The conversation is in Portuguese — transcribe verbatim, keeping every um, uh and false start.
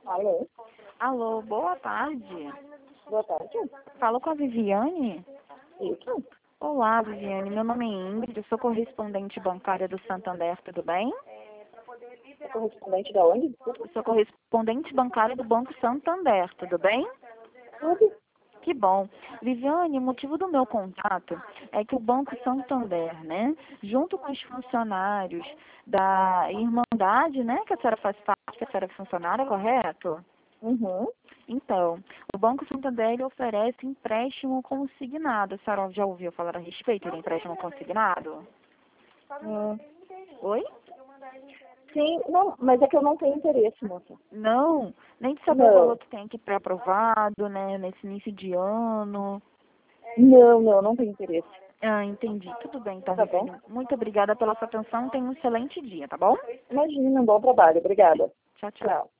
Alô? Alô, boa tarde. Boa tarde. Falo com a Viviane? Isso? Olá, Viviane. Meu nome é Ingrid, eu sou correspondente bancária do Santander, tudo bem? É correspondente da onde? Desculpa. Eu sou correspondente bancária do Banco Santander, tudo bem? Tudo. Que bom. Viviane, o motivo do meu contato é que o Banco Santander, né, junto com os funcionários da Irmandade, né, que a senhora faz parte, que a senhora é funcionária, correto? Uhum. Então, o Banco Santander ele oferece empréstimo consignado. A senhora já ouviu falar a respeito de empréstimo consignado? Hum. Oi? Sim, não, mas é que eu não tenho interesse, moça. Não, nem de saber o valor Não. que tem aqui pré-aprovado, né, nesse início de ano. Não, não, não tenho interesse. Ah, entendi. Tudo bem, então, Tá bom? Viviane. Muito obrigada pela sua atenção. Tenha um excelente dia, tá bom? Imagina, um bom trabalho. Obrigada. Tchau, tchau. Tchau.